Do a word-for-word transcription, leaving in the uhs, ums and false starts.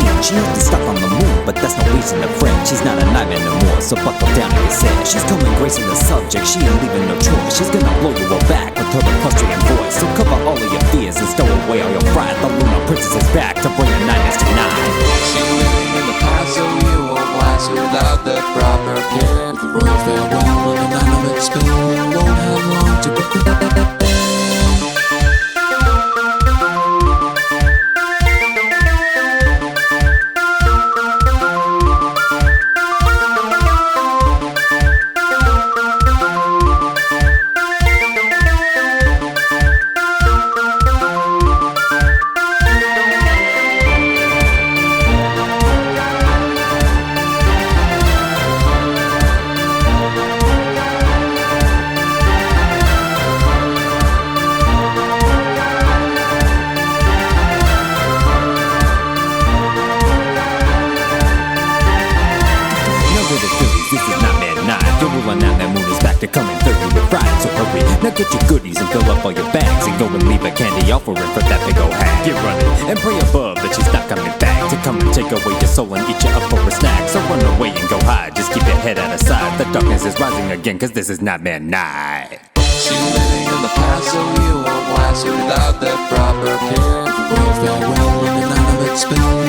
seen. She used to stop on the moon, but that's no reason to fret. She's not a nightmare no more, so buckle down and get set. She's coming gracing the subject, she ain't leaving no choice. She's gonna blow you back with her equestrian voice. So cover all of your fears and stow away all your pride. The Lunar Princess is back to bring a nightmares tonight. She's living in the past, so you won't last without the proper care. The royal farewell and the night of its spill, you won't have long to prepare. This is not Mad Night. You're ruling out that moon is back to coming through you with pride. So hurry, now get your goodies and fill up all your bags, and go and leave a candy offering for that big old hag. Get running and pray above that she's not coming back to come and take away your soul and eat you up for a snack. So run away and go hide, just keep your head out of sight. The darkness is rising again, cause this is not Mad Night. She's living in the past, so you won't last without the proper care. The world farewell and the night of its spill.